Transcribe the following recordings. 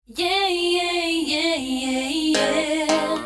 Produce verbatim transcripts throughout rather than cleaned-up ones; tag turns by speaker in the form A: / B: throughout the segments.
A: Yeah, yeah, yeah, yeah, yeah.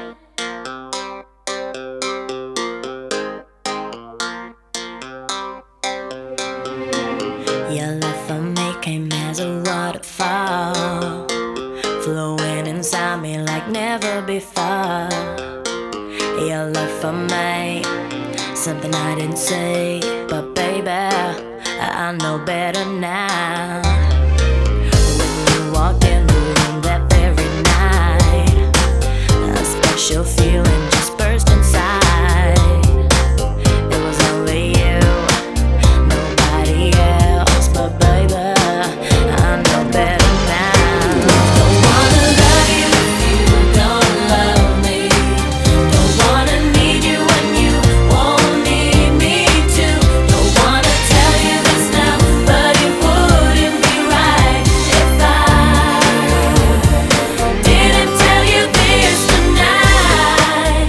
A: Your love for me came as a waterfall, flowing inside me like never before. Your love for me, something I didn't say, but baby, I know better now. When you walked in the room that very night, a special feeling just burst inside. It was only you, nobody else, but baby, I know better now. Don't wanna love you if you don't love me. Don't wanna need you when you won't need me to. Don't wanna tell you this now, but it wouldn't be right if I didn't tell you this tonight.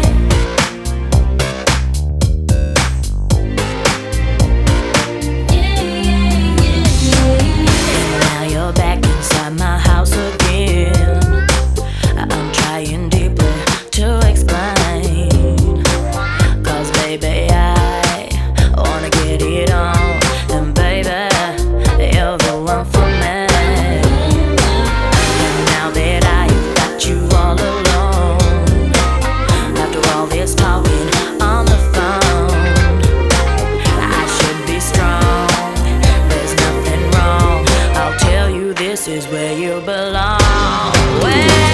A: Yeah, yeah, yeah. Now you're back inside my house again. I'm trying deeply to explain, 'cause baby I wanna get it on, and baby you're the one for me. And now that I've got you all alone, after all this talking on the phone, I should be strong, there's nothing wrong. I'll tell you this is where you belong. Well,